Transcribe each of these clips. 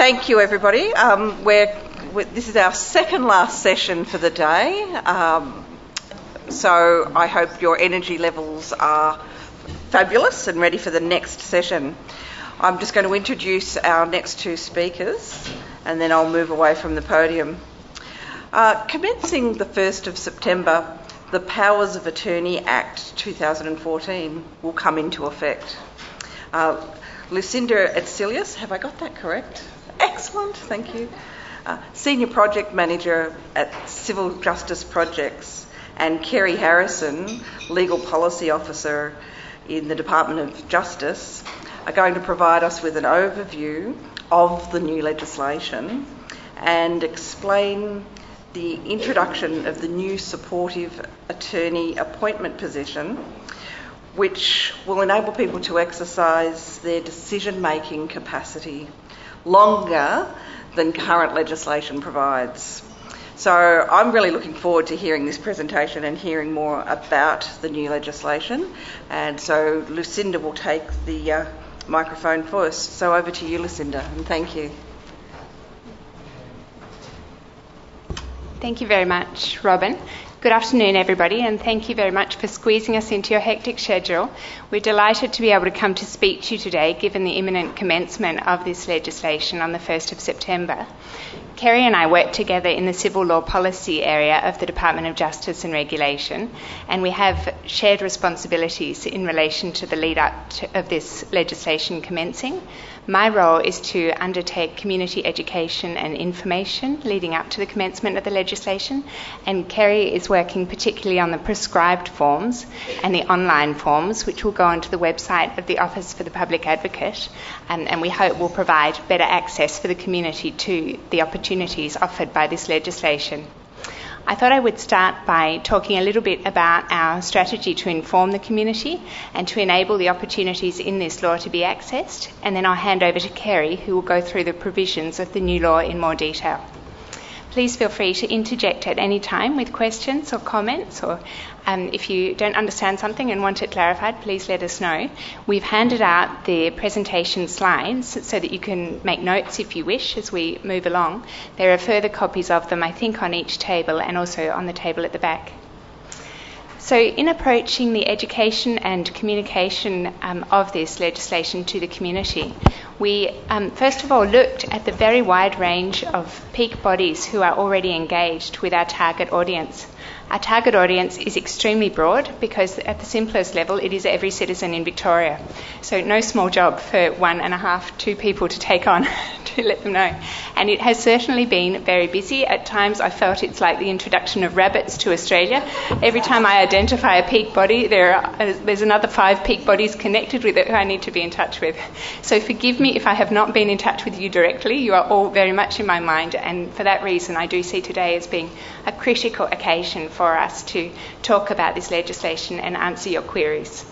Thank you, everybody. This is our second last session for the day, so I hope your energy levels are fabulous and ready for the next session. I'm just going to introduce our next two speakers and then I'll move away from the podium. Commencing the 1st of September, the Powers of Attorney Act 2014 will come into effect. Lucinda Etzelius, have I got that correct? Excellent, thank you. Senior Project Manager at Civil Justice Projects, and Kerry Harrison, Legal Policy Officer in the Department of Justice, are going to provide us with an overview of the new legislation and explain the introduction of the new supportive attorney appointment position, which will enable people to exercise their decision-making capacity longer than current legislation provides. So I'm really looking forward to hearing this presentation and hearing more about the new legislation. And so Lucinda will take the microphone first. So over to you, Lucinda, and thank you. Thank you very much, Robin. Good afternoon, everybody, and thank you very much for squeezing us into your hectic schedule. We're delighted to be able to come to speak to you today, given the imminent commencement of this legislation on the 1st of September. Kerry and I work together in the civil law policy area of the Department of Justice and Regulation, and we have shared responsibilities in relation to the lead-up of this legislation commencing. My role is to undertake community education and information leading up to the commencement of the legislation, and Kerry is working particularly on the prescribed forms and the online forms, which will go onto the website of the Office for the Public Advocate, and we hope will provide better access for the community to the opportunities offered by this legislation. I thought I would start by talking a little bit about our strategy to inform the community and to enable the opportunities in this law to be accessed, and then I'll hand over to Kerry, who will go through the provisions of the new law in more detail. Please feel free to interject at any time with questions or comments, or if you don't understand something and want it clarified, please let us know. We've handed out the presentation slides so that you can make notes if you wish as we move along. There are further copies of them, I think, on each table and also on the table at the back. So in approaching the education and communication of this legislation to the community, we first of all looked at the very wide range of peak bodies who are already engaged with our target audience. Our target audience is extremely broad because at the simplest level it is every citizen in Victoria. So no small job for 1.5, 2 people to take on to let them know. And it has certainly been very busy. At times I felt it's like the introduction of rabbits to Australia. Every time I identify a peak body, there's another 5 peak bodies connected with it who I need to be in touch with. So forgive me if I have not been in touch with you directly. You are all very much in my mind, and for that reason I do see today as being a critical occasion for us to talk about this legislation and answer your queries.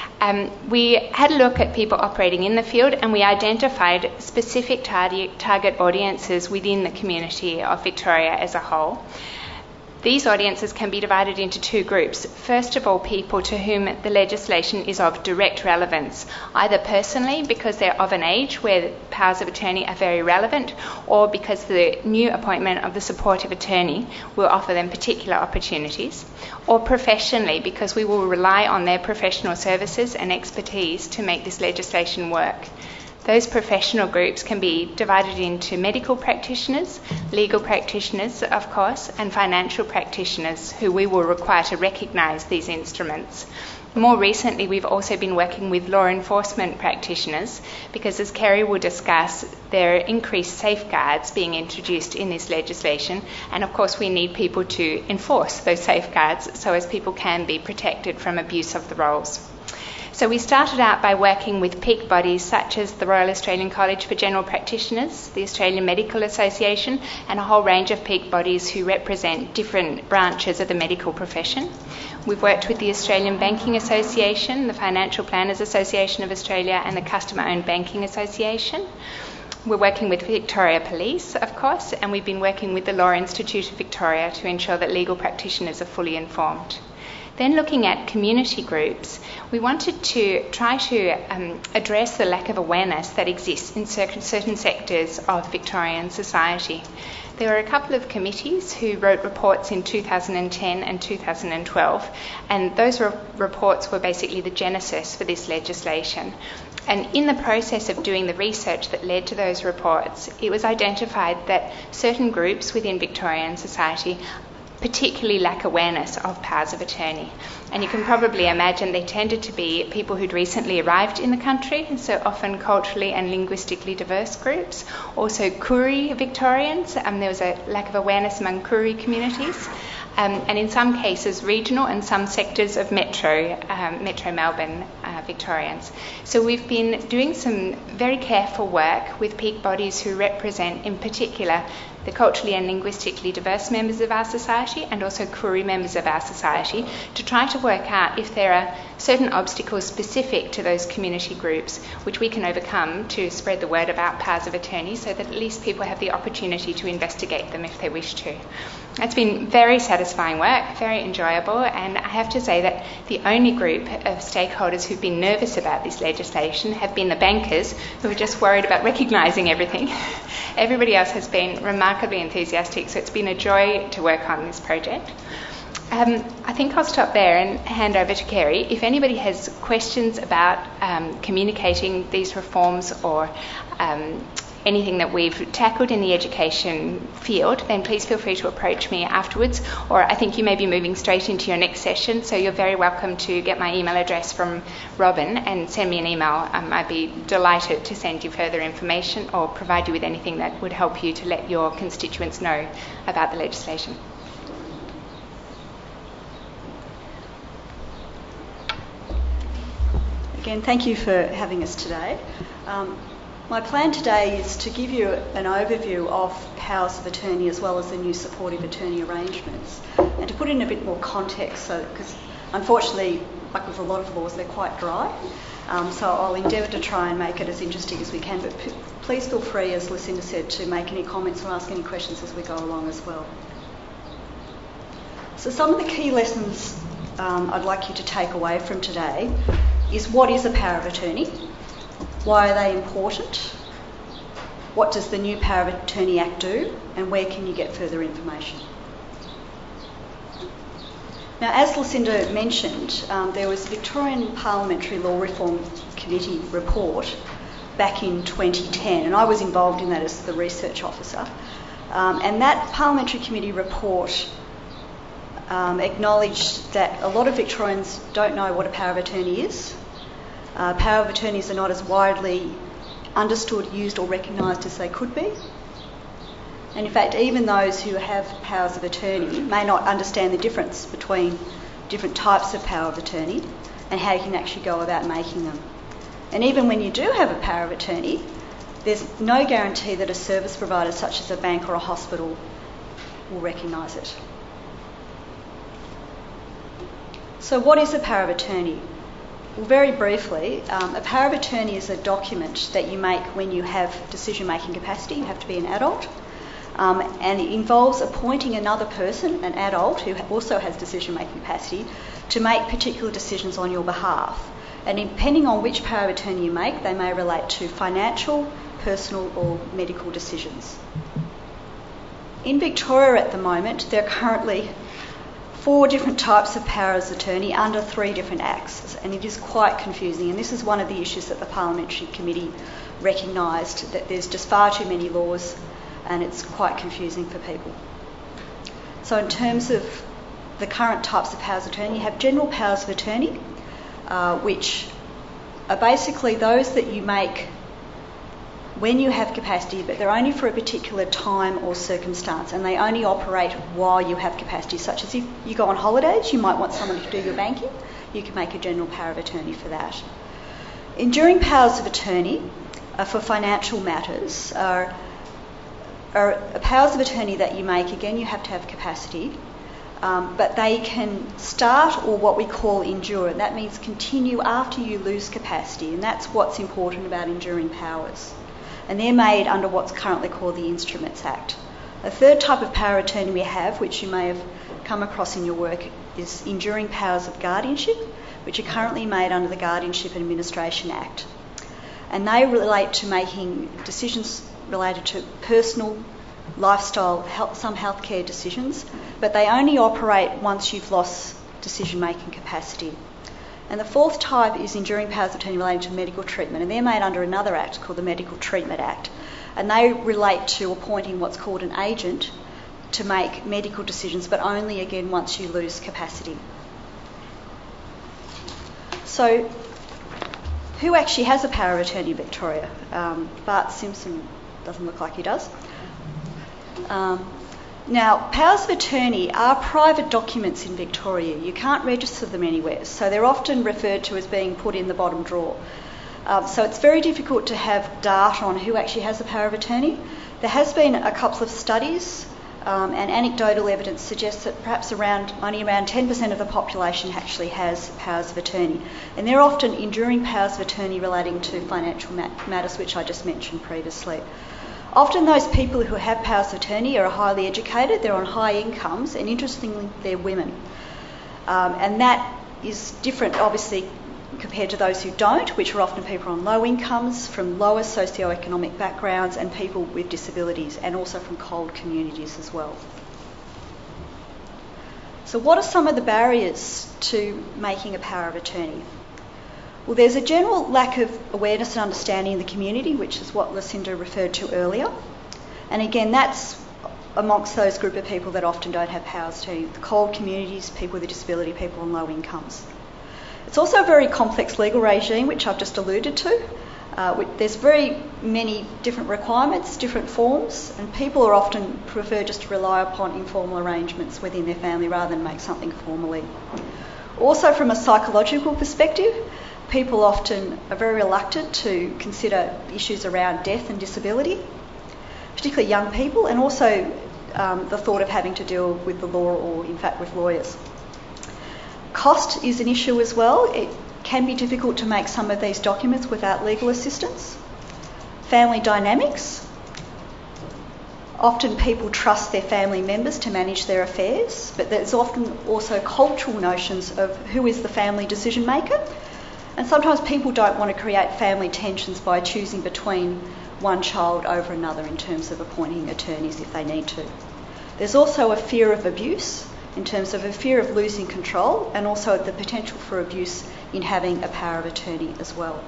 We had a look at people operating in the field, and we identified specific target audiences within the community of Victoria as a whole. These audiences can be divided into 2 groups. First of all, people to whom the legislation is of direct relevance, either personally because they're of an age where the powers of attorney are very relevant, or because the new appointment of the supportive attorney will offer them particular opportunities, or professionally because we will rely on their professional services and expertise to make this legislation work. Those professional groups can be divided into medical practitioners, legal practitioners, of course, and financial practitioners who we will require to recognise these instruments. More recently, we've also been working with law enforcement practitioners because, as Kerry will discuss, there are increased safeguards being introduced in this legislation, and of course we need people to enforce those safeguards so as people can be protected from abuse of the roles. So we started out by working with peak bodies such as the Royal Australian College for General Practitioners, the Australian Medical Association, and a whole range of peak bodies who represent different branches of the medical profession. We've worked with the Australian Banking Association, the Financial Planners Association of Australia, and the Customer Owned Banking Association. We're working with Victoria Police, of course, and we've been working with the Law Institute of Victoria to ensure that legal practitioners are fully informed. Then looking at community groups, we wanted to try to address the lack of awareness that exists in certain sectors of Victorian society. There were a couple of committees who wrote reports in 2010 and 2012, and those reports were basically the genesis for this legislation. And in the process of doing the research that led to those reports, it was identified that certain groups within Victorian society particularly lack awareness of powers of attorney. And you can probably imagine they tended to be people who'd recently arrived in the country, so often culturally and linguistically diverse groups. Also Koori Victorians, there was a lack of awareness among Koori communities. And in some cases regional and some sectors of Metro Melbourne Victorians. So we've been doing some very careful work with peak bodies who represent in particular the culturally and linguistically diverse members of our society and also Koori members of our society to try to work out if there are certain obstacles specific to those community groups which we can overcome to spread the word about powers of attorney so that at least people have the opportunity to investigate them if they wish to. It's been very satisfying work, very enjoyable, and I have to say that the only group of stakeholders who've been nervous about this legislation have been the bankers who are just worried about recognising everything. Everybody else has been remarkably enthusiastic, so it's been a joy to work on this project. I think I'll stop there and hand over to Kerry. If anybody has questions about communicating these reforms or anything that we've tackled in the education field, then please feel free to approach me afterwards, or I think you may be moving straight into your next session, so you're very welcome to get my email address from Robin and send me an email. I'd be delighted to send you further information or provide you with anything that would help you to let your constituents know about the legislation. Again, thank you for having us today. My plan today is to give you an overview of powers of attorney as well as the new supportive attorney arrangements, and to put it in a bit more context, because unfortunately, like with a lot of laws, they're quite dry. So I'll endeavour to try and make it as interesting as we can, but please feel free, as Lucinda said, to make any comments or ask any questions as we go along as well. So some of the key lessons I'd like you to take away from today is what is a power of attorney? Why are they important? What does the new Power of Attorney Act do? And where can you get further information? Now, as Lucinda mentioned, there was a Victorian Parliamentary Law Reform Committee report back in 2010, and I was involved in that as the research officer. And that Parliamentary Committee report acknowledged that a lot of Victorians don't know what a power of attorney is. Power of attorneys are not as widely understood, used or recognised as they could be. And in fact, even those who have powers of attorney may not understand the difference between different types of power of attorney and how you can actually go about making them. And even when you do have a power of attorney, there's no guarantee that a service provider such as a bank or a hospital will recognise it. So what is a power of attorney? Well, very briefly, a power of attorney is a document that you make when you have decision-making capacity. You have to be an adult. And it involves appointing another person, an adult, who also has decision-making capacity, to make particular decisions on your behalf. And depending on which power of attorney you make, they may relate to financial, personal or medical decisions. In Victoria at the moment, there are currently 4 different types of powers of attorney under 3 different acts, and it is quite confusing. And this is one of the issues that the Parliamentary Committee recognised, that there's just far too many laws and it's quite confusing for people. So in terms of the current types of powers of attorney, you have general powers of attorney, which are basically those that you make when you have capacity, but they're only for a particular time or circumstance, and they only operate while you have capacity, such as if you go on holidays, you might want someone to do your banking, you can make a general power of attorney for that. Enduring powers of attorney for financial matters are powers of attorney that you make, again you have to have capacity, but they can start or what we call endure, and that means continue after you lose capacity, and that's what's important about enduring powers. And they're made under what's currently called the Instruments Act. A third type of power of attorney we have, which you may have come across in your work, is enduring powers of guardianship, which are currently made under the Guardianship and Administration Act. And they relate to making decisions related to personal, lifestyle, some healthcare decisions, but they only operate once you've lost decision-making capacity. And the fourth type is enduring powers of attorney relating to medical treatment, and they're made under another act called the Medical Treatment Act. And they relate to appointing what's called an agent to make medical decisions, but only, again, once you lose capacity. So, who actually has a power of attorney in Victoria? Bart Simpson doesn't look like he does. Now, powers of attorney are private documents in Victoria. You can't register them anywhere, so they're often referred to as being put in the bottom drawer. So it's very difficult to have data on who actually has a power of attorney. There has been a couple of studies, and anecdotal evidence suggests that perhaps only around 10% of the population actually has powers of attorney. And they're often enduring powers of attorney relating to financial matters, which I just mentioned previously. Often those people who have powers of attorney are highly educated, they're on high incomes, and interestingly, they're women. And that is different, obviously, compared to those who don't, which are often people on low incomes, from lower socioeconomic backgrounds, and people with disabilities, and also from cold communities as well. So what are some of the barriers to making a power of attorney? Well, there's a general lack of awareness and understanding in the community, which is what Lucinda referred to earlier. And again, that's amongst those group of people that often don't have powers of attorney, the cold communities, people with a disability, people on low incomes. It's also a very complex legal regime, which I've just alluded to. There's very many different requirements, different forms, and people are often prefer just to rely upon informal arrangements within their family rather than make something formally. Also, from a psychological perspective, people often are very reluctant to consider issues around death and disability, particularly young people, and also the thought of having to deal with the law or, in fact, with lawyers. Cost is an issue as well. It can be difficult to make some of these documents without legal assistance. Family dynamics. Often people trust their family members to manage their affairs, but there's often also cultural notions of who is the family decision maker. And sometimes people don't want to create family tensions by choosing between one child over another in terms of appointing attorneys if they need to. There's also a fear of abuse in terms of a fear of losing control, and also the potential for abuse in having a power of attorney as well.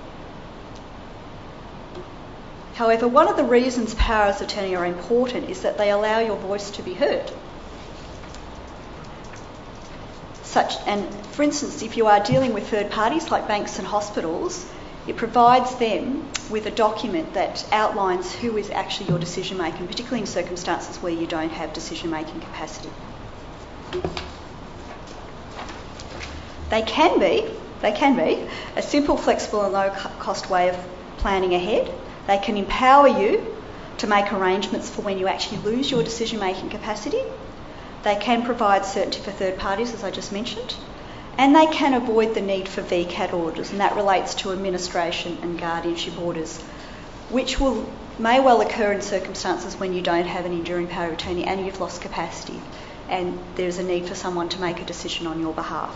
However, one of the reasons powers of attorney are important is that they allow your voice to be heard. For instance, if you are dealing with third parties like banks and hospitals, it provides them with a document that outlines who is actually your decision maker, particularly in circumstances where you don't have decision making capacity. They can be a simple, flexible and low cost way of planning ahead. They can empower you to make arrangements for when you actually lose your decision making capacity. They can provide certainty for third parties, as I just mentioned, and they can avoid the need for VCAT orders, and that relates to administration and guardianship orders, which may well occur in circumstances when you don't have an enduring power of attorney and you've lost capacity, and there's a need for someone to make a decision on your behalf.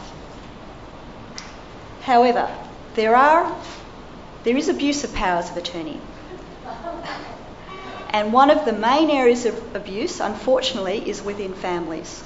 However, there is abuse of powers of attorney. And one of the main areas of abuse, unfortunately, is within families.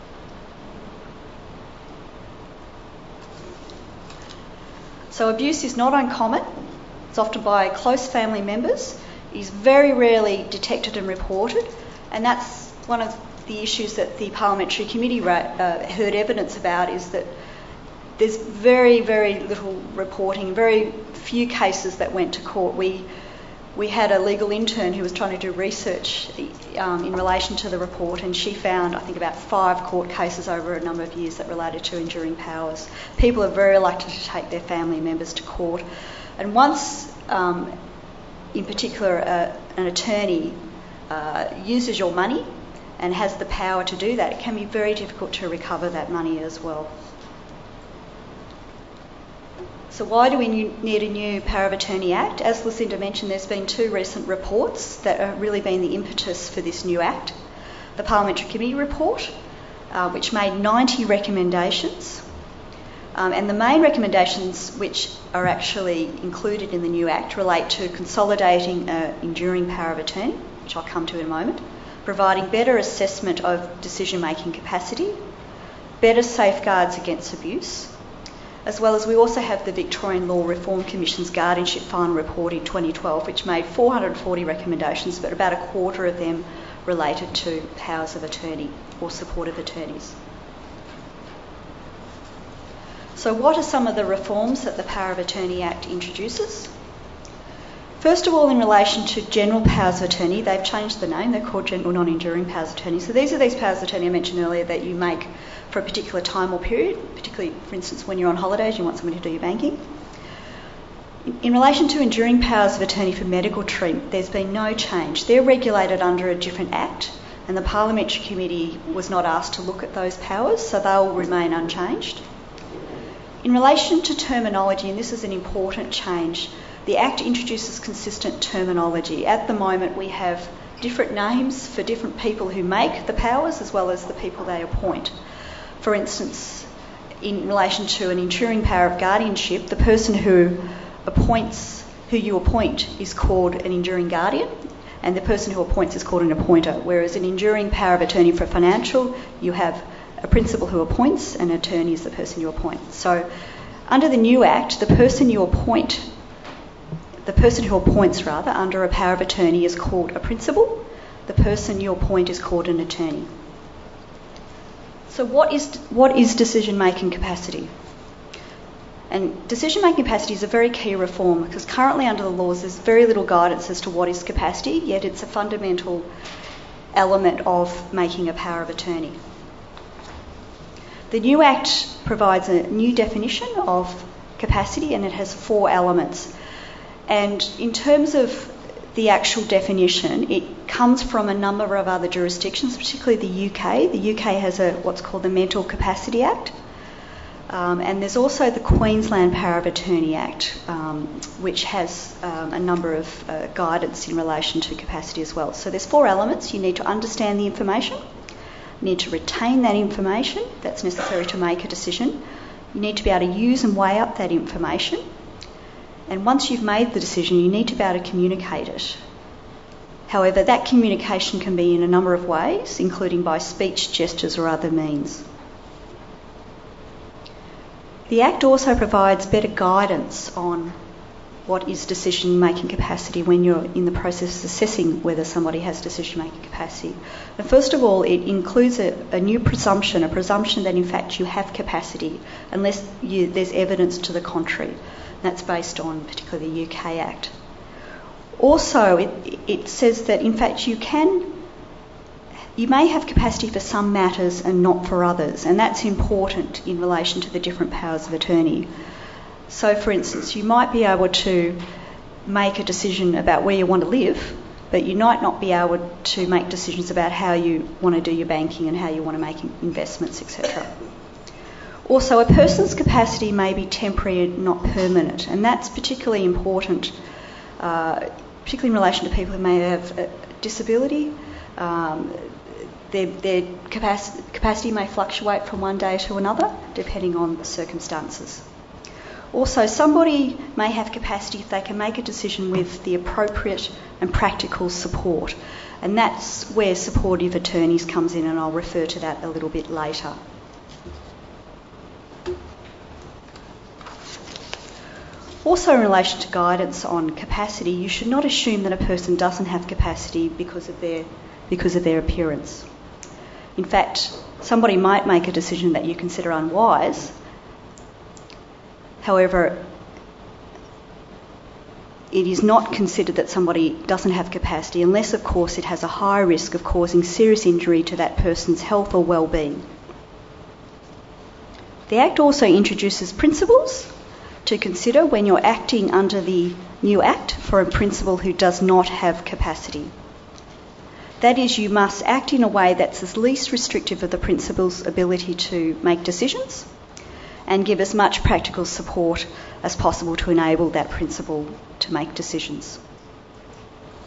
So abuse is not uncommon. It's often by close family members. It is very rarely detected and reported. And that's one of the issues that the Parliamentary Committee heard evidence about, is that there's very, very little reporting, very few cases that went to court. We had a legal intern who was trying to do research in relation to the report, and she found, I think, about 5 court cases over a number of years that related to enduring powers. People are very reluctant to take their family members to court. And once, in particular, an attorney uses your money and has the power to do that, it can be very difficult to recover that money as well. So why do we need a new Power of Attorney Act? As Lucinda mentioned, there's been 2 recent reports that have really been the impetus for this new Act. The Parliamentary Committee report, which made 90 recommendations. And the main recommendations which are actually included in the new Act relate to consolidating an enduring power of attorney, which I'll come to in a moment, providing better assessment of decision-making capacity, better safeguards against abuse, as well as we also have the Victorian Law Reform Commission's Guardianship Final Report in 2012, which made 440 recommendations, but about a quarter of them related to powers of attorney or supportive attorneys. So what are some of the reforms that the Power of Attorney Act introduces? First of all, in relation to general powers of attorney, they've changed the name. They're called general non-enduring powers of attorney. So these are these powers of attorney I mentioned earlier that you make for a particular time or period, particularly, for instance, when you're on holidays, you want somebody to do your banking. In relation to enduring powers of attorney for medical treatment, there's been no change. They're regulated under a different Act, and the Parliamentary Committee was not asked to look at those powers, so they'll remain unchanged. In relation to terminology, and this is an important change, the Act introduces consistent terminology. At the moment, we have different names for different people who make the powers as well as the people they appoint. For instance, in relation to an enduring power of guardianship, the person who you appoint is called an enduring guardian, and the person who appoints is called an appointer, whereas an enduring power of attorney for financial, you have a principal who appoints, and an attorney is the person you appoint. So under the new Act, the person who appoints under a power of attorney is called a principal. The person you appoint is called an attorney. So what is decision-making capacity? And decision-making capacity is a very key reform because currently under the laws there's very little guidance as to what is capacity, yet it's a fundamental element of making a power of attorney. The new Act provides a new definition of capacity, and it has 4 elements. And in terms of the actual definition, it comes from a number of other jurisdictions, particularly the UK. The UK has what's called the Mental Capacity Act. And there's also the Queensland Power of Attorney Act, which has a number of guidance in relation to capacity as well. So there's 4 elements. You need to understand the information. You need to retain that information that's necessary to make a decision. You need to be able to use and weigh up that information. And once you've made the decision, you need to be able to communicate it. However, that communication can be in a number of ways, including by speech, gestures or other means. The Act also provides better guidance on what is decision-making capacity when you're in the process of assessing whether somebody has decision-making capacity. And first of all, it includes a new presumption, a presumption that in fact you have capacity unless there's evidence to the contrary. And that's based on particularly the UK Act. Also, it says that in fact you may have capacity for some matters and not for others, and that's important in relation to the different powers of attorney. So, for instance, you might be able to make a decision about where you want to live, but you might not be able to make decisions about how you want to do your banking and how you want to make investments, etc. Also, a person's capacity may be temporary and not permanent, and that's particularly important, particularly in relation to people who may have a disability. Their capacity may fluctuate from one day to another, depending on the circumstances. Also, somebody may have capacity if they can make a decision with the appropriate and practical support, and that's where supportive attorneys comes in, and I'll refer to that a little bit later. Also, in relation to guidance on capacity, you should not assume that a person doesn't have capacity because of their appearance. In fact, somebody might make a decision that you consider unwise. However, it is not considered that somebody doesn't have capacity unless, of course, it has a high risk of causing serious injury to that person's health or well-being. The Act also introduces principles to consider when you're acting under the new Act for a principal who does not have capacity. That is, you must act in a way that's as least restrictive of the principal's ability to make decisions and give as much practical support as possible to enable that principal to make decisions.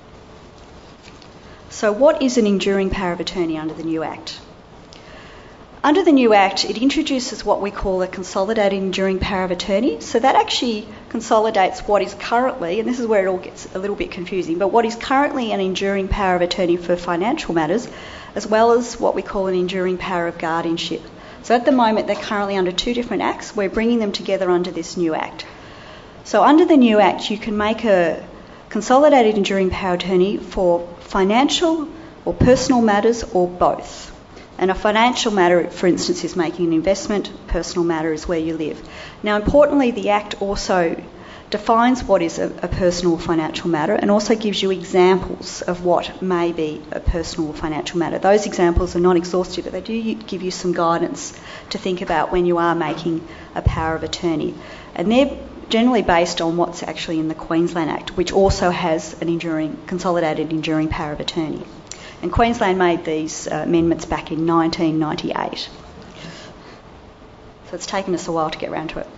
So what is an enduring power of attorney under the new Act? Under the new Act, it introduces what we call a consolidated enduring power of attorney. So that actually consolidates what is currently, and this is where it all gets a little bit confusing, but what is currently an enduring power of attorney for financial matters, as well as what we call an enduring power of guardianship. So at the moment, they're currently under two different acts. We're bringing them together under this new Act. So under the new Act, you can make a consolidated enduring power of attorney for financial or personal matters or both. And a financial matter, for instance, is making an investment. Personal matter is where you live. Now, importantly, the Act also defines what is a personal or financial matter and also gives you examples of what may be a personal or financial matter. Those examples are not exhaustive, but they do give you some guidance to think about when you are making a power of attorney. And they're generally based on what's actually in the Queensland Act, which also has an consolidated enduring power of attorney. And Queensland made these amendments back in 1998. So it's taken us a while to get around to it.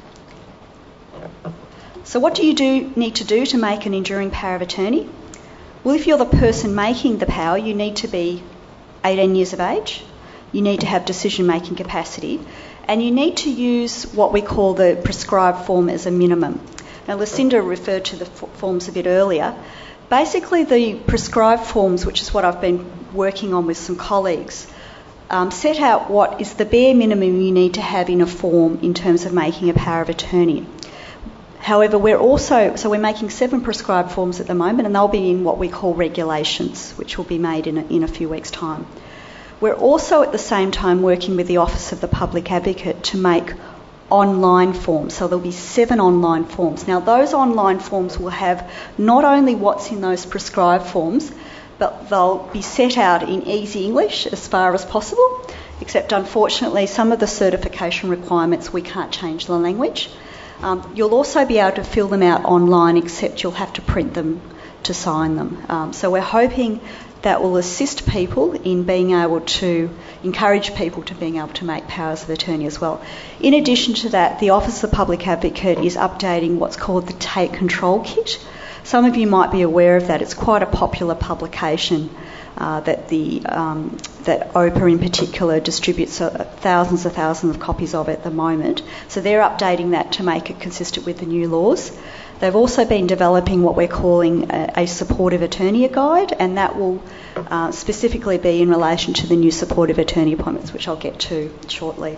So what do you need to do to make an enduring power of attorney? Well, if you're the person making the power, you need to be 18 years of age, you need to have decision-making capacity, and you need to use what we call the prescribed form as a minimum. Now, Lucinda referred to the forms a bit earlier. Basically, the prescribed forms, which is what I've been working on with some colleagues, set out what is the bare minimum you need to have in a form in terms of making a power of attorney. However, we're making 7 prescribed forms at the moment, and they'll be in what we call regulations, which will be made in a few weeks' time. We're also at the same time working with the Office of the Public Advocate to make online forms. So there'll be 7 online forms. Now, those online forms will have not only what's in those prescribed forms, but they'll be set out in easy English as far as possible, except unfortunately some of the certification requirements we can't change the language. You'll also be able to fill them out online, except you'll have to print them to sign them. So we're hoping that will assist people in being able to encourage people to being able to make powers of attorney as well. In addition to that, the Office of the Public Advocate is updating what's called the Take Control Kit. Some of you might be aware of that. It's quite a popular publication that OPA in particular distributes thousands of copies of at the moment. So they're updating that to make it consistent with the new laws. They've also been developing what we're calling a supportive attorney guide, and that will specifically be in relation to the new supportive attorney appointments, which I'll get to shortly.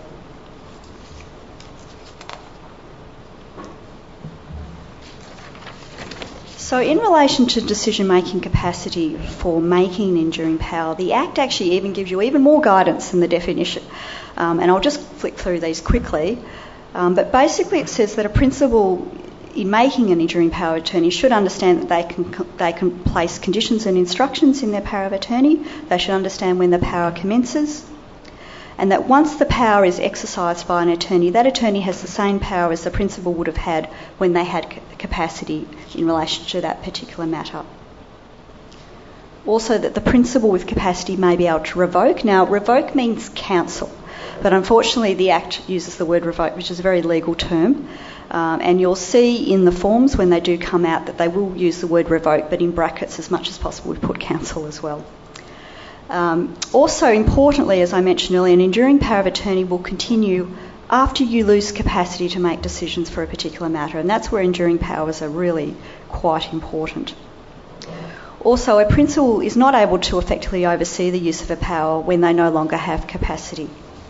So in relation to decision-making capacity for making an enduring power, the Act actually even gives you even more guidance than the definition. And I'll just flick through these quickly. But basically it says that a principal in making an enduring power of attorney should understand that they can place conditions and instructions in their power of attorney. They should understand when the power commences, and that once the power is exercised by an attorney, that attorney has the same power as the principal would have had when they had capacity in relation to that particular matter. Also, that the principal with capacity may be able to revoke. Now, revoke means cancel, but unfortunately the Act uses the word revoke, which is a very legal term. And you'll see in the forms when they do come out that they will use the word revoke, but in brackets as much as possible we put cancel as well. Also, importantly, as I mentioned earlier, an enduring power of attorney will continue after you lose capacity to make decisions for a particular matter, and that's where enduring powers are really quite important. Also, a principal is not able to effectively oversee the use of a power when they no longer have capacity.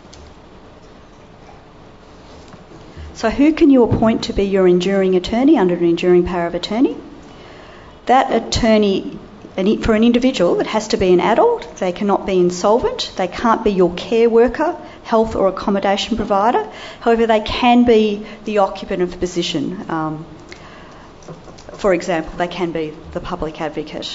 So who can you appoint to be your enduring attorney under an enduring power of attorney? That attorney, for an individual, it has to be an adult. They cannot be insolvent. They can't be your care worker, health or accommodation provider. However, they can be the occupant of the position. For example, they can be the public advocate.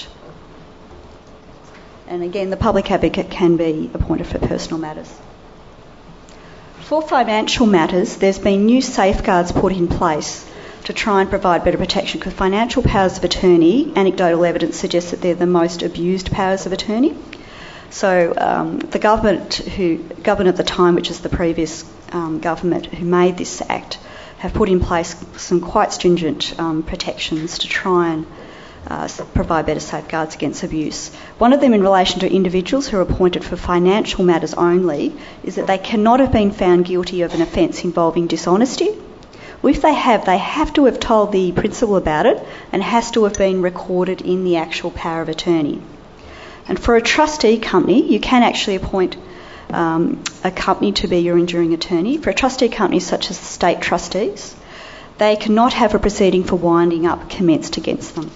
And again, the public advocate can be appointed for personal matters. For financial matters, there's been new safeguards put in place to try and provide better protection, because financial powers of attorney, anecdotal evidence suggests that they're the most abused powers of attorney. So the government at the time, which is the previous government who made this Act, have put in place some quite stringent protections to try and provide better safeguards against abuse. One of them in relation to individuals who are appointed for financial matters only is that they cannot have been found guilty of an offence involving dishonesty. Well, if they have to have told the principal about it and has to have been recorded in the actual power of attorney. And for a trustee company, you can actually appoint a company to be your enduring attorney. For a trustee company such as the state trustees, they cannot have a proceeding for winding up commenced against them.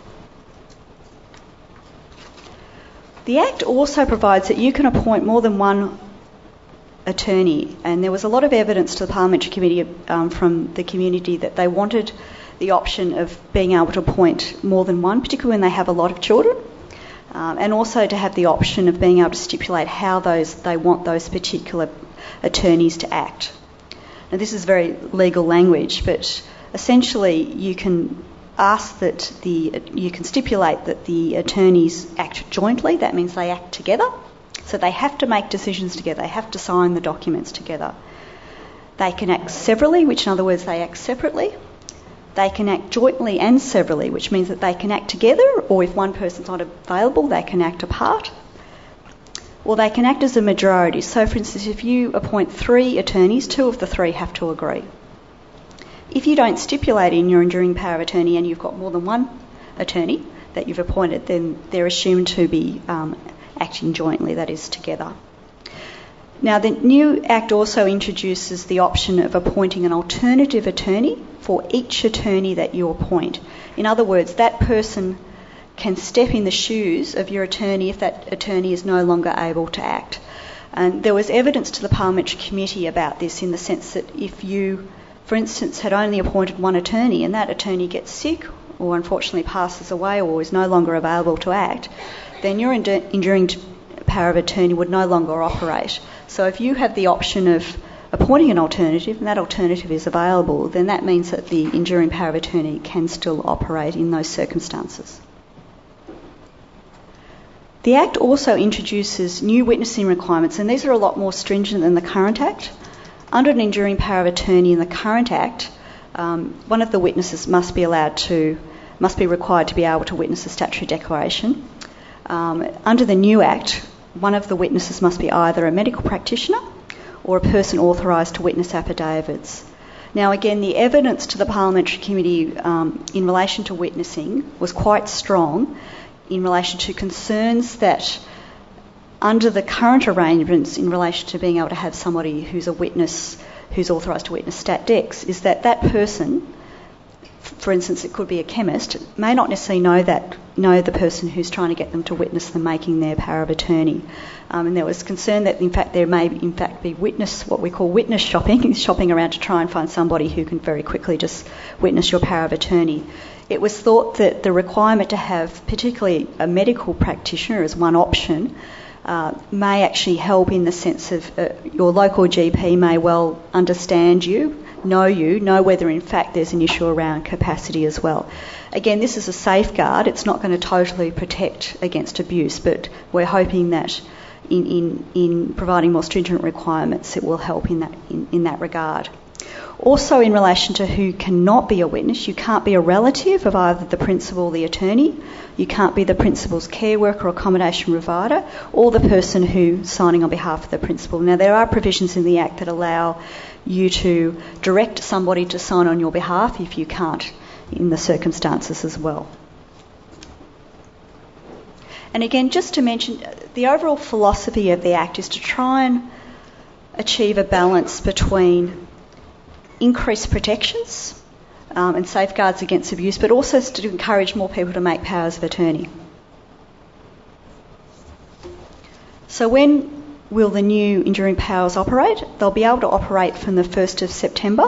The Act also provides that you can appoint more than one attorney, and there was a lot of evidence to the Parliamentary Committee from the community that they wanted the option of being able to appoint more than one, particularly when they have a lot of children, and also to have the option of being able to stipulate how they want those particular attorneys to act. Now, this is very legal language, but essentially you can you can stipulate that the attorneys act jointly. That means they act together. So they have to make decisions together. They have to sign the documents together. They can act severally, which in other words they act separately. They can act jointly and severally, which means that they can act together, or if one person's not available, they can act apart. Or they can act as a majority. So, for instance, if you appoint 3 attorneys, 2 of the 3 have to agree. If you don't stipulate in your enduring power of attorney and you've got more than one attorney that you've appointed, then they're assumed to be acting jointly, that is, together. Now, the new Act also introduces the option of appointing an alternative attorney for each attorney that you appoint. In other words, that person can step in the shoes of your attorney if that attorney is no longer able to act. And there was evidence to the Parliamentary Committee about this in the sense that if you, for instance, had only appointed one attorney and that attorney gets sick or unfortunately passes away or is no longer available to act, then your enduring power of attorney would no longer operate. So if you have the option of appointing an alternative and that alternative is available, then that means that the enduring power of attorney can still operate in those circumstances. The Act also introduces new witnessing requirements, and these are a lot more stringent than the current Act. Under an enduring power of attorney in the current Act, one of the witnesses must be required to be able to witness a statutory declaration. Under the new Act, one of the witnesses must be either a medical practitioner or a person authorised to witness affidavits. Now, again, the evidence to the Parliamentary Committee in relation to witnessing was quite strong in relation to concerns that under the current arrangements in relation to being able to have somebody who's a witness, who's authorised to witness stat decs, is that that person, for instance, it could be a chemist, may not necessarily know the person who's trying to get them to witness them making their power of attorney. And there was concern that, in fact, there may be what we call witness shopping around to try and find somebody who can very quickly just witness your power of attorney. It was thought that the requirement to have particularly a medical practitioner as one option may actually help in the sense of your local GP may well understand you, know whether in fact there's an issue around capacity as well. Again, this is a safeguard. It's not going to totally protect against abuse, but we're hoping that in providing more stringent requirements, it will help in that regard. Also, in relation to who cannot be a witness, you can't be a relative of either the principal or the attorney. You can't be the principal's care worker or accommodation provider, or the person who's signing on behalf of the principal. Now, there are provisions in the Act that allow you to direct somebody to sign on your behalf if you can't in the circumstances as well. And again, just to mention, the overall philosophy of the Act is to try and achieve a balance between increased protections and safeguards against abuse, but also to encourage more people to make powers of attorney. So when will the new enduring powers operate? They'll be able to operate from the 1st of September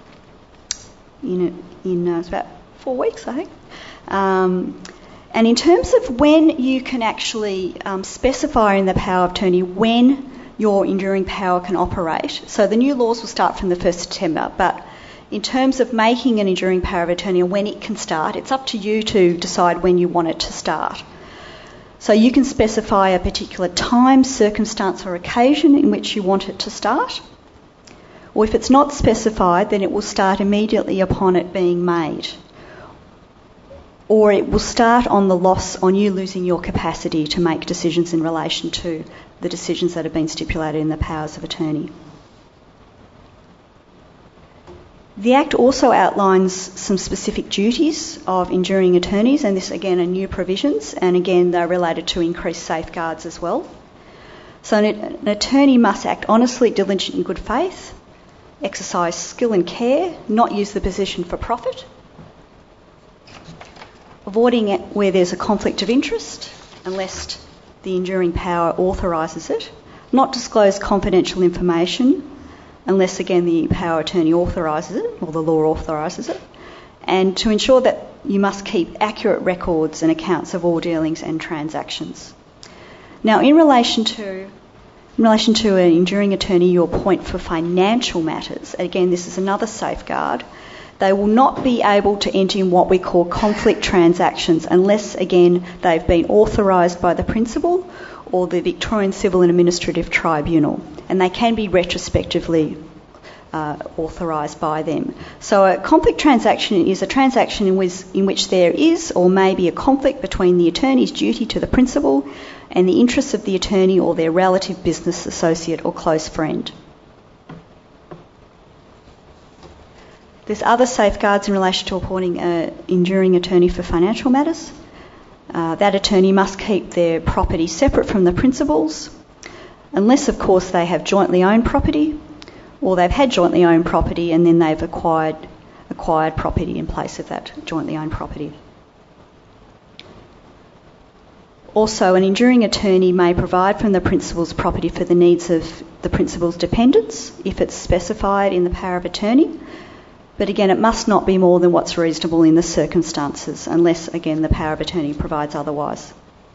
in it's about 4 weeks, I think. And in terms of when you can actually specify in the power of attorney when your enduring power can operate, so the new laws will start from the 1st of September, but in terms of making an enduring power of attorney and when it can start, it's up to you to decide when you want it to start. So you can specify a particular time, circumstance or occasion in which you want it to start. Or if it's not specified, then it will start immediately upon it being made. or it will start on the loss on you losing your capacity to make decisions in relation to the decisions that have been stipulated in the powers of attorney. The Act also outlines some specific duties of enduring attorneys, and this again are new provisions, and again they're related to increased safeguards as well. So an attorney must act honestly, diligent and good faith, exercise skill and care, not use the position for profit, avoiding it where there's a conflict of interest unless the enduring power authorises it, not disclose confidential information unless, again, the power attorney authorises it or the law authorises it, and to ensure that you must keep accurate records and accounts of all dealings and transactions. Now, in relation to an enduring attorney you appoint for financial matters, again, this is another safeguard. They will not be able to enter in what we call conflict transactions unless, again, they've been authorised by the principal or the Victorian Civil and Administrative Tribunal, and they can be retrospectively authorised by them. So a conflict transaction is a transaction in which there is or may be a conflict between the attorney's duty to the principal and the interests of the attorney or their relative business associate or close friend. There's other safeguards in relation to appointing an enduring attorney for financial matters. That attorney must keep their property separate from the principal's, unless, of course, they have jointly owned property, or they've had jointly owned property and then they've acquired property in place of that jointly owned property. Also, an enduring attorney may provide from the principal's property for the needs of the principal's dependents if it's specified in the power of attorney. But again, it must not be more than what's reasonable in the circumstances, unless, again, the power of attorney provides otherwise.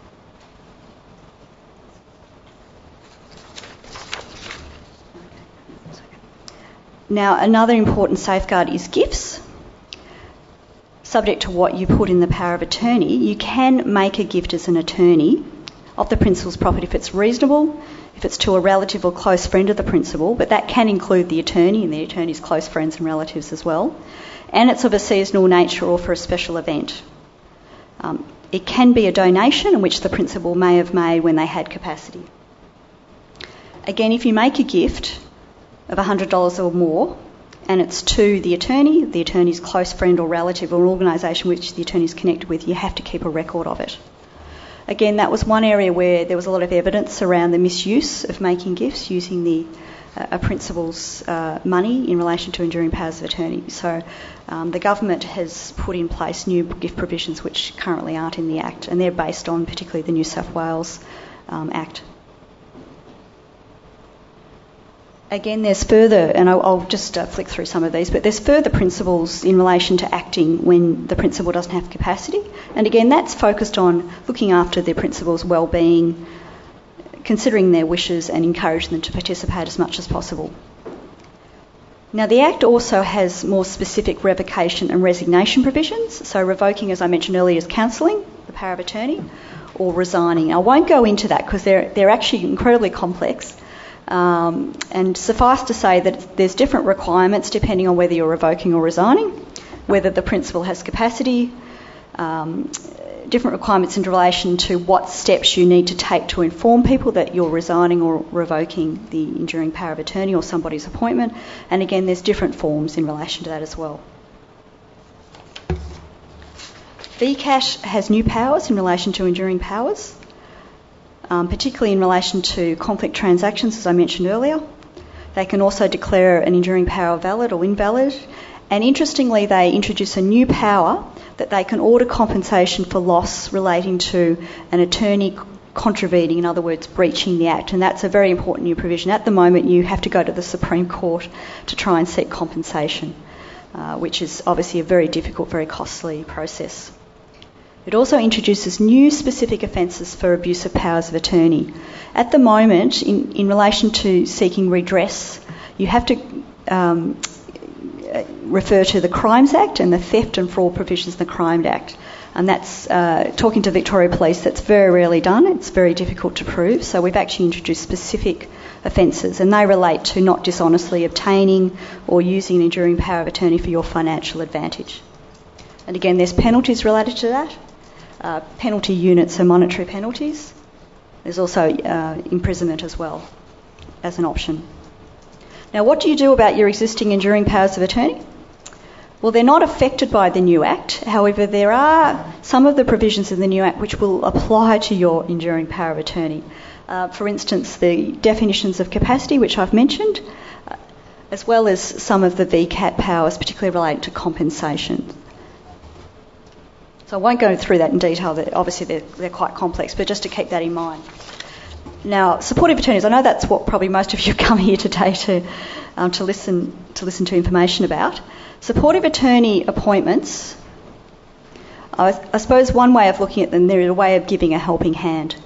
Now, another important safeguard is gifts. Subject to what you put in the power of attorney, you can make a gift as an attorney of the principal's property if it's reasonable, if it's to a relative or close friend of the principal, but that can include the attorney and the attorney's close friends and relatives as well, and it's of a seasonal nature or for a special event. It can be a donation in which the principal may have made when they had capacity. Again, if you make a gift of $100 or more and it's to the attorney's close friend or relative or organisation which the attorney is connected with, you have to keep a record of it. Again, that was one area where there was a lot of evidence around the misuse of making gifts using a principal's money in relation to enduring powers of attorney. So the government has put in place new gift provisions which currently aren't in the Act, and they're based on particularly the New South Wales Act. Again, there's further, and I'll just flick through some of these, but there's further principles in relation to acting when the principal doesn't have capacity. And again, that's focused on looking after the principal's well-being, considering their wishes and encouraging them to participate as much as possible. Now, the Act also has more specific revocation and resignation provisions. So revoking, as I mentioned earlier, is cancelling the power of attorney or resigning. I won't go into that because they're actually incredibly complex. And suffice to say that there's different requirements depending on whether you're revoking or resigning, whether the principal has capacity, different requirements in relation to what steps you need to take to inform people that you're resigning or revoking the enduring power of attorney or somebody's appointment. And again, there's different forms in relation to that as well. VCAT has new powers in relation to enduring powers. Particularly in relation to conflict transactions, as I mentioned earlier. They can also declare an enduring power valid or invalid. And interestingly, they introduce a new power that they can order compensation for loss relating to an attorney contravening, in other words, breaching the Act. And that's a very important new provision. At the moment, you have to go to the Supreme Court to try and seek compensation, which is obviously a very difficult, very costly process. It also introduces new specific offences for abuse of powers of attorney. At the moment, in relation to seeking redress, you have to refer to the Crimes Act and the theft and fraud provisions in the Crimes Act. And that's, talking to Victoria Police, that's very rarely done. It's very difficult to prove. So we've actually introduced specific offences, and they relate to not dishonestly obtaining or using an enduring power of attorney for your financial advantage. And again, there's penalties related to that. Penalty units are monetary penalties. There's also imprisonment as well as an option. Now, what do you do about your existing enduring powers of attorney? Well, they're not affected by the new Act. However, there are some of the provisions in the new Act which will apply to your enduring power of attorney. For instance, the definitions of capacity, which I've mentioned, as well as some of the VCAT powers, particularly related to compensation. So I won't go through that in detail. Obviously, they're quite complex, but just to keep that in mind. Now, supportive attorneys, I know that's what probably most of you come here today to listen to information about. Supportive attorney appointments, I suppose one way of looking at them, they're a way of giving a helping hand.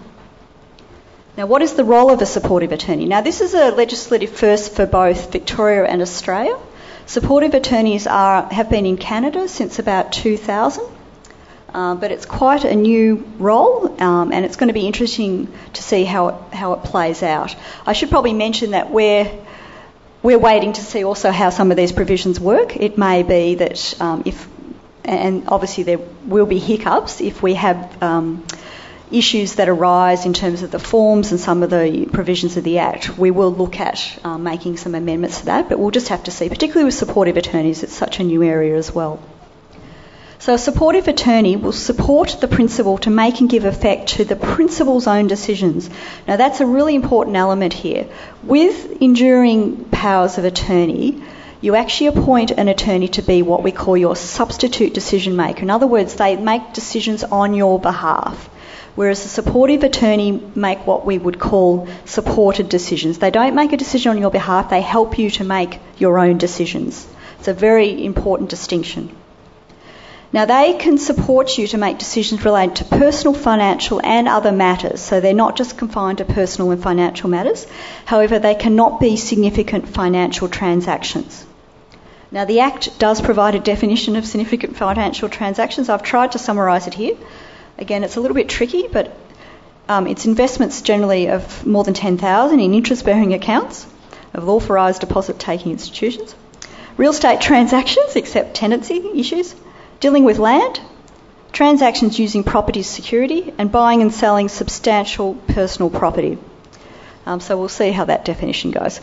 Now, what is the role of a supportive attorney? Now, this is a legislative first for both Victoria and Australia. Supportive attorneys have been in Canada since about 2000, but it's quite a new role, and it's going to be interesting to see how it plays out. I should probably mention that we're waiting to see also how some of these provisions work. It may be that and obviously there will be hiccups if we have issues that arise in terms of the forms and some of the provisions of the Act. We will look at making some amendments to that, but we'll just have to see, particularly with supportive attorneys, it's such a new area as well. So a supportive attorney will support the principal to make and give effect to the principal's own decisions. Now that's a really important element here. With enduring powers of attorney, you actually appoint an attorney to be what we call your substitute decision maker. In other words, they make decisions on your behalf, whereas a supportive attorney make what we would call supported decisions. They don't make a decision on your behalf, they help you to make your own decisions. It's a very important distinction. Now, they can support you to make decisions related to personal, financial and other matters. So they're not just confined to personal and financial matters. However, they cannot be significant financial transactions. Now, the Act does provide a definition of significant financial transactions. I've tried to summarise it here. Again, it's a little bit tricky, but it's investments generally of more than $10,000 in interest-bearing accounts of authorised deposit-taking institutions. Real estate transactions, except tenancy issues. Dealing with land, transactions using property as security, and buying and selling substantial personal property. So we'll see how that definition goes.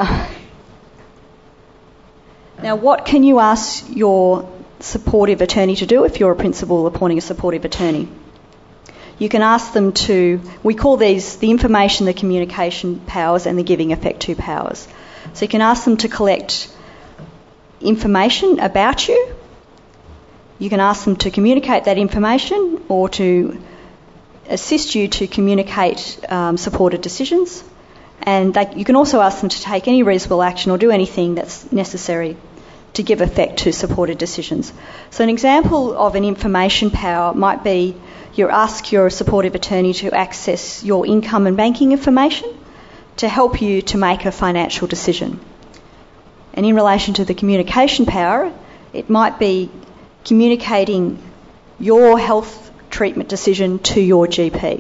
Now, what can you ask your supportive attorney to do if you're a principal appointing a supportive attorney? You can ask them to, we call these the information, the communication powers and the giving effect to powers. So you can ask them to collect information about you. You can ask them to communicate that information or to assist you to communicate supported decisions. And you can also ask them to take any reasonable action or do anything that's necessary to give effect to supported decisions. So an example of an information power might be you ask your supportive attorney to access your income and banking information to help you to make a financial decision. And in relation to the communication power, it might be communicating your health treatment decision to your GP.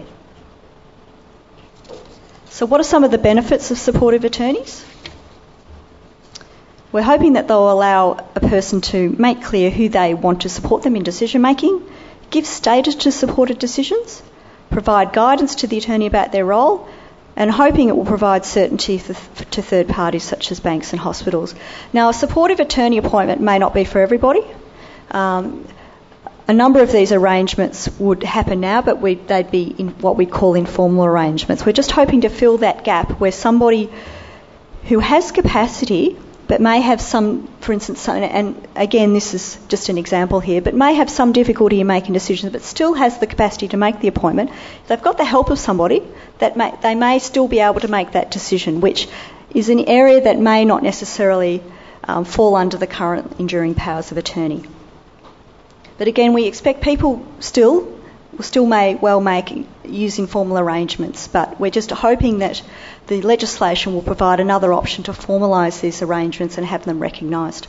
So what are some of the benefits of supportive attorneys? We're hoping that they'll allow a person to make clear who they want to support them in decision making, give status to supported decisions, provide guidance to the attorney about their role, and hoping it will provide certainty to third parties such as banks and hospitals. Now, a supportive attorney appointment may not be for everybody. A number of these arrangements would happen now, but they'd be in what we call informal arrangements. We're just hoping to fill that gap where somebody who has capacity but may have some, for instance, and again this is just an example here, but may have some difficulty in making decisions but still has the capacity to make the appointment. If they've got the help of somebody, they may still be able to make that decision, which is an area that may not necessarily fall under the current enduring powers of attorney. But again, we expect people still may well use informal arrangements, but we're just hoping that the legislation will provide another option to formalise these arrangements and have them recognised.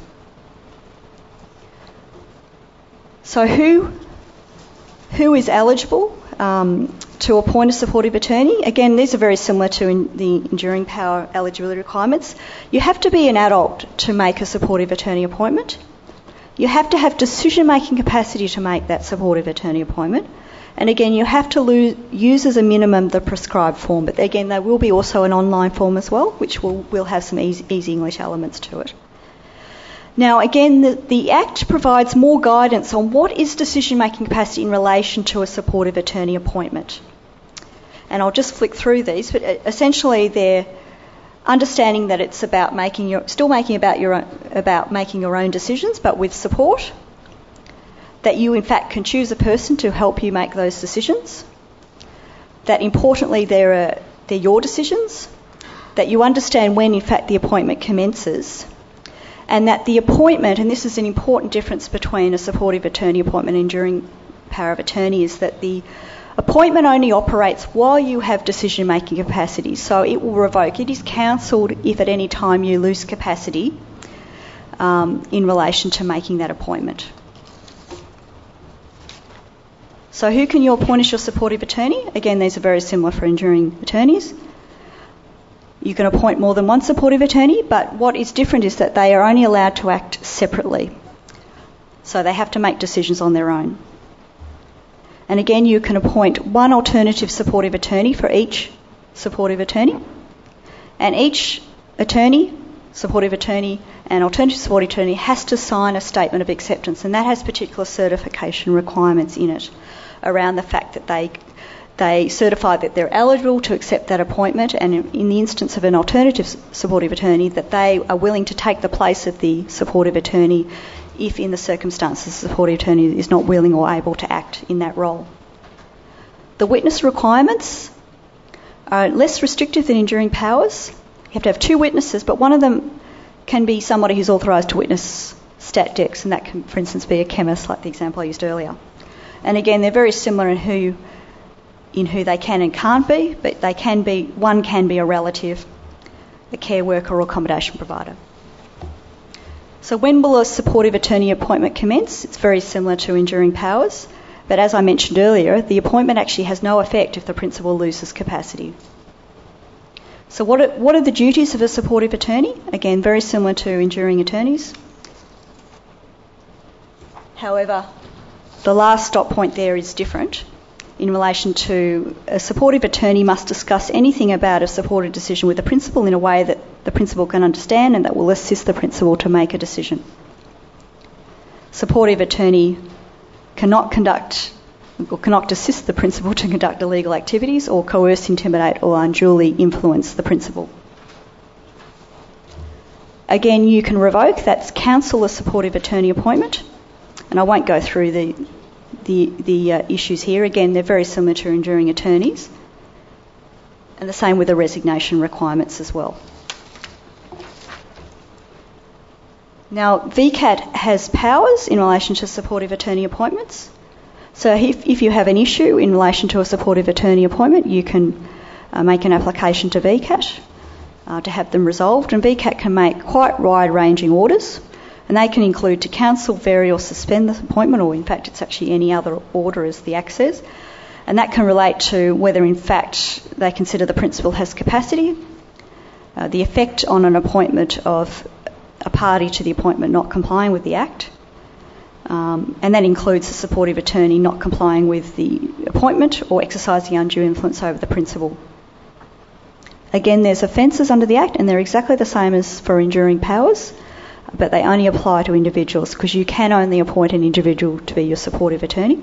So who is eligible to appoint a supportive attorney? Again, these are very similar to the enduring power eligibility requirements. You have to be an adult to make a supportive attorney appointment. You have to have decision-making capacity to make that supportive attorney appointment. And again, you have to use as a minimum the prescribed form. But again, there will be also an online form as well, which will have some easy English elements to it. Now, again, the Act provides more guidance on what is decision-making capacity in relation to a supportive attorney appointment. And I'll just flick through these, but essentially they're understanding that it's about making your own decisions, but with support. That you in fact can choose a person to help you make those decisions. That importantly they're your decisions. That you understand when in fact the appointment commences. And that the appointment, and this is an important difference between a supportive attorney appointment and enduring power of attorney, is that the appointment only operates while you have decision-making capacity. So it will revoke. It is counselled if at any time you lose capacity in relation to making that appointment. So who can you appoint as your supportive attorney? Again, these are very similar for enduring attorneys. You can appoint more than one supportive attorney, but what is different is that they are only allowed to act separately. So they have to make decisions on their own. And again, you can appoint one alternative supportive attorney for each supportive attorney. And each attorney, supportive attorney and alternative supportive attorney has to sign a statement of acceptance, and that has particular certification requirements in it around the fact that they certify that they're eligible to accept that appointment, and in the instance of an alternative supportive attorney, that they are willing to take the place of the supportive attorney if in the circumstances the supportive attorney is not willing or able to act in that role. The witness requirements are less restrictive than enduring powers. You have to have two witnesses, but one of them can be somebody who's authorised to witness stat decs, and that can, for instance, be a chemist, like the example I used earlier. And again, they're very similar in who they can and can't be, but one can be a relative, a care worker or accommodation provider. So when will a supportive attorney appointment commence? It's very similar to enduring powers, but as I mentioned earlier, the appointment actually has no effect if the principal loses capacity. So what are the duties of a supportive attorney? Again, very similar to enduring attorneys. However, the last stop point there is different in relation to a supportive attorney must discuss anything about a supported decision with the principal in a way that the principal can understand and that will assist the principal to make a decision. Supportive attorney cannot assist the principal to conduct illegal activities or coerce, intimidate or unduly influence the principal. Again, you can revoke, that's counsel a supportive attorney appointment, and I won't go through the issues here. Again, they're very similar to enduring attorneys, and the same with the resignation requirements as well. Now, VCAT has powers in relation to supportive attorney appointments. So if you have an issue in relation to a supportive attorney appointment, you can make an application to VCAT to have them resolved, and VCAT can make quite wide-ranging orders. And they can include to cancel, vary or suspend the appointment, or in fact it's actually any other order as the Act says. And that can relate to whether in fact they consider the principal has capacity, the effect on an appointment of a party to the appointment not complying with the Act, and that includes the supportive attorney not complying with the appointment or exercising undue influence over the principal. Again, there's offences under the Act and they're exactly the same as for enduring powers, but they only apply to individuals because you can only appoint an individual to be your supportive attorney.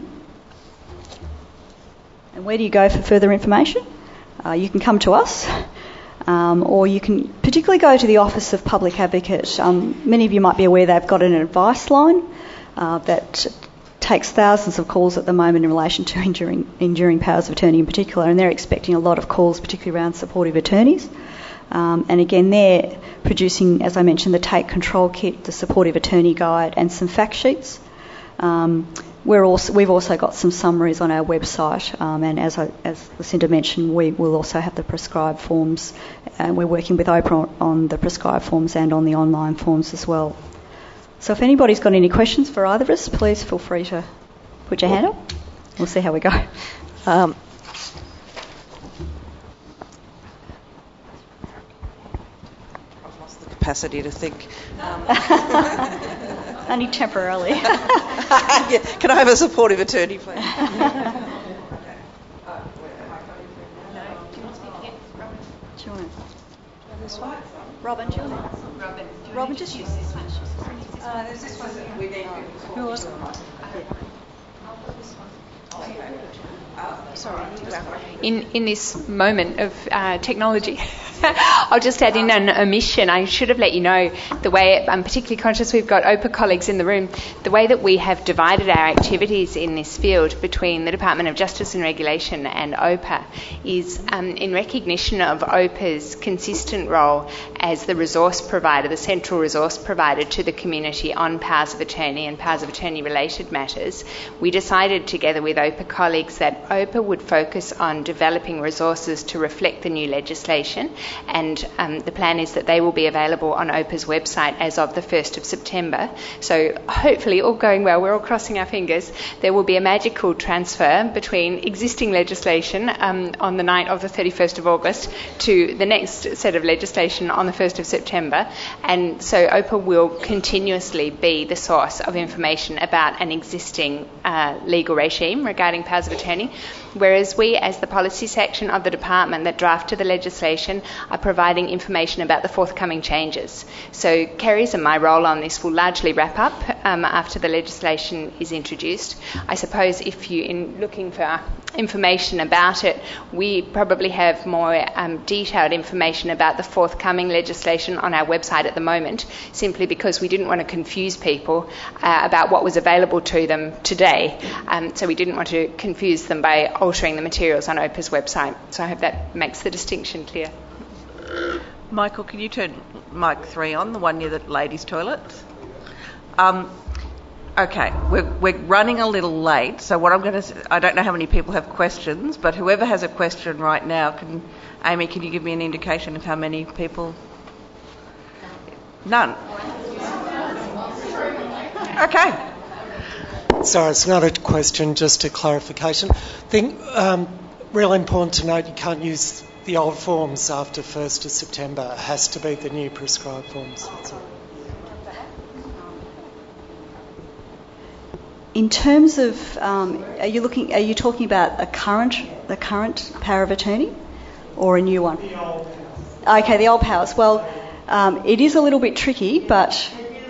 And where do you go for further information? You can come to us, or you can particularly go to the Office of Public Advocate. Many of you might be aware they've got an advice line that takes thousands of calls at the moment in relation to enduring powers of attorney in particular, and they're expecting a lot of calls, particularly around supportive attorneys. And again, they're producing, as I mentioned, the Take Control Kit, the Supportive Attorney Guide, and some fact sheets. We've also got some summaries on our website, and as Lucinda mentioned, we will also have the prescribed forms, and we're working with Oprah on the prescribed forms and on the online forms as well. So if anybody's got any questions for either of us, please feel free to put your hand up. We'll see how we go. Capacity to think. Only temporarily. Yeah. Can I have a supportive attorney, please? Do you want this one? Robin, do you want it? Robin, just use this one. There's this one that we need. Who was it? In this moment of technology, I'll just add in an omission. I should have let you know the way, I'm particularly conscious we've got OPA colleagues in the room, the way that we have divided our activities in this field between the Department of Justice and Regulation and OPA is in recognition of OPA's consistent role as the resource provider, the central resource provider to the community on powers of attorney and powers of attorney related matters. We decided together with OPA colleagues that OPA would focus on developing resources to reflect the new legislation, and the plan is that they will be available on OPA's website as of the 1st of September. So hopefully, all going well, we're all crossing our fingers, there will be a magical transfer between existing legislation on the night of the 31st of August to the next set of legislation on the 1st of September. And so OPA will continuously be the source of information about an existing legal regime regarding powers of attorney, whereas we, as the policy section of the department that drafted the legislation, are providing information about the forthcoming changes. So Kerry's and my role on this will largely wrap up after the legislation is introduced. I suppose if you're looking for information about it, we probably have more detailed information about the forthcoming legislation on our website at the moment, simply because we didn't want to confuse people about what was available to them today. So we didn't want to confuse them by altering the materials on OPA's website. So I hope that makes the distinction clear. Michael, can you turn mic 3 on, the one near the ladies' toilets? Okay, we're running a little late, so what I'm going to... I don't know how many people have questions, but whoever has a question right now, Amy, can you give me an indication of how many people? None. Okay. Sorry, it's not a question, just a clarification. I think really important to note you can't use the old forms after 1st of September. It has to be the new prescribed forms. In terms of, are you talking about the current power of attorney, or a new one? The old. Okay, the old powers. Well, it is a little bit tricky, but.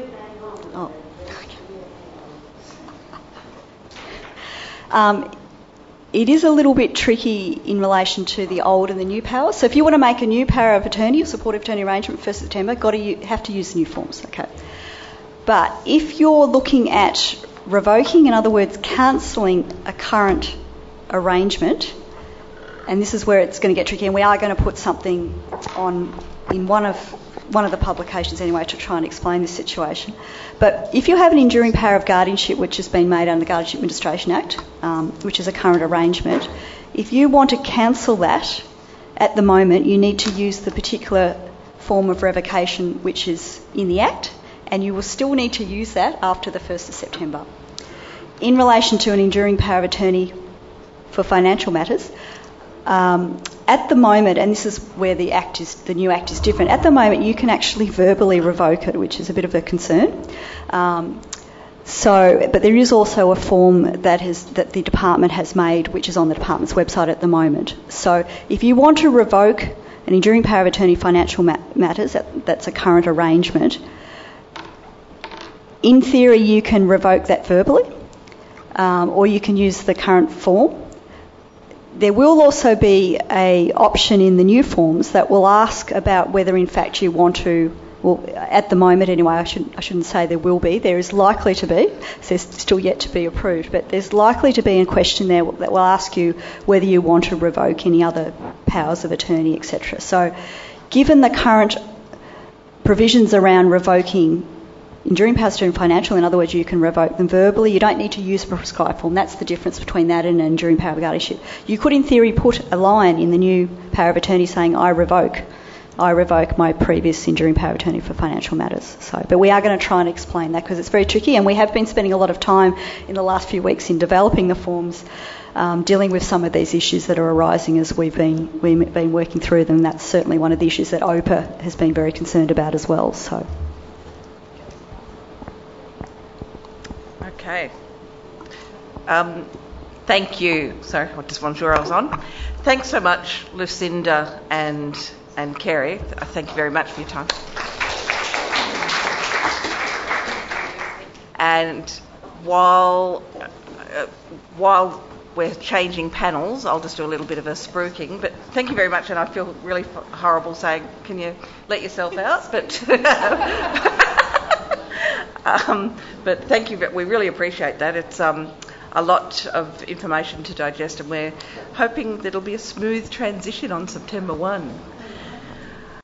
It is a little bit tricky in relation to the old and the new powers. So if you want to make a new power of attorney or supportive attorney arrangement 1st September, have to use the new forms. Okay. But if you're looking at revoking, in other words, cancelling a current arrangement, and this is where it's going to get tricky, and we are going to put something on in one of the publications anyway to try and explain this situation. But if you have an enduring power of guardianship which has been made under the Guardianship Administration Act, which is a current arrangement, if you want to cancel that at the moment, you need to use the particular form of revocation which is in the Act, and you will still need to use that after the 1st of September. In relation to an enduring power of attorney for financial matters, at the moment, and this is where the new Act is different, at the moment you can actually verbally revoke it, which is a bit of a concern. But there is also a form that the department has made, which is on the department's website at the moment. So if you want to revoke an enduring power of attorney financial matters, that's a current arrangement, in theory you can revoke that verbally, or you can use the current form. There will also be an option in the new forms that will ask about whether in fact you want to, well, at the moment anyway, I shouldn't say there will be, there is likely to be, so there's still yet to be approved, but there's likely to be a question there that will ask you whether you want to revoke any other powers of attorney, etc. So given the current provisions around revoking enduring powers of attorney financial, in other words, you can revoke them verbally. You don't need to use a prescribed form. That's the difference between that and an enduring power of guardianship. You could, in theory, put a line in the new power of attorney saying, I revoke my previous enduring power of attorney for financial matters. But we are going to try and explain that because it's very tricky, and we have been spending a lot of time in the last few weeks in developing the forms, dealing with some of these issues that are arising as we've been working through them. That's certainly one of the issues that OPA has been very concerned about as well. So. Okay. Thank you. Sorry, I just wasn't sure I was on. Thanks so much, Lucinda and Kerry. Thank you very much for your time. And while we're changing panels, I'll just do a little bit of a spruiking. But thank you very much, and I feel really horrible saying, can you let yourself out? But thank you. We really appreciate that. It's a lot of information to digest, and we're hoping that it'll be a smooth transition on September 1.